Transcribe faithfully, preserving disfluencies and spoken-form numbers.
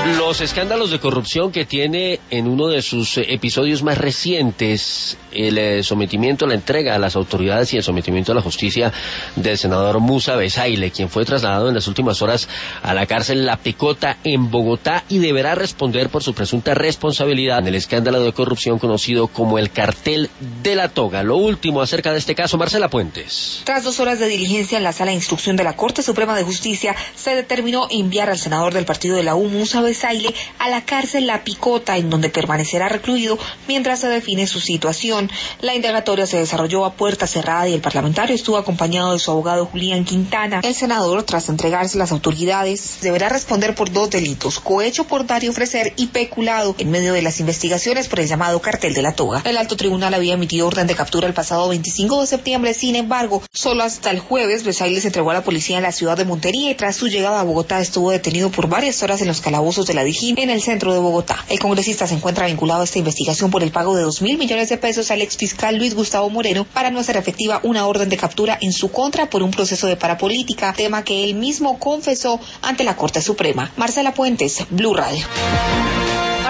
Los escándalos de corrupción que tiene en uno de sus episodios más recientes, el sometimiento, la entrega a las autoridades y el sometimiento a la justicia del senador Musa Besaile, quien fue trasladado en las últimas horas a la cárcel La Picota en Bogotá y deberá responder por su presunta responsabilidad en el escándalo de corrupción conocido como el Cartel de la Toga. Lo último acerca de este caso, Marcela Puentes. Tras dos horas de diligencia en la sala de instrucción de la Corte Suprema de Justicia, se determinó enviar al senador del partido de la U, Musa Besaile, a la cárcel La Picota, en donde permanecerá recluido mientras se define su situación. La indagatoria se desarrolló a puerta cerrada y el parlamentario estuvo acompañado de su abogado Julián Quintana. El senador, tras entregarse a las autoridades, deberá responder por dos delitos: cohecho por dar y ofrecer y peculado en medio de las investigaciones por el llamado Cartel de la Toga. El alto tribunal había emitido orden de captura el pasado veinticinco de septiembre, sin embargo, solo hasta el jueves Besaile se entregó a la policía en la ciudad de Montería y tras su llegada a Bogotá estuvo detenido por varias horas en los calabozos de la Dijín en el centro de Bogotá. El congresista se encuentra vinculado a esta investigación por el pago de dos mil millones de pesos al exfiscal Luis Gustavo Moreno para no hacer efectiva una orden de captura en su contra por un proceso de parapolítica, tema que él mismo confesó ante la Corte Suprema. Marcela Puentes, Blue Radio.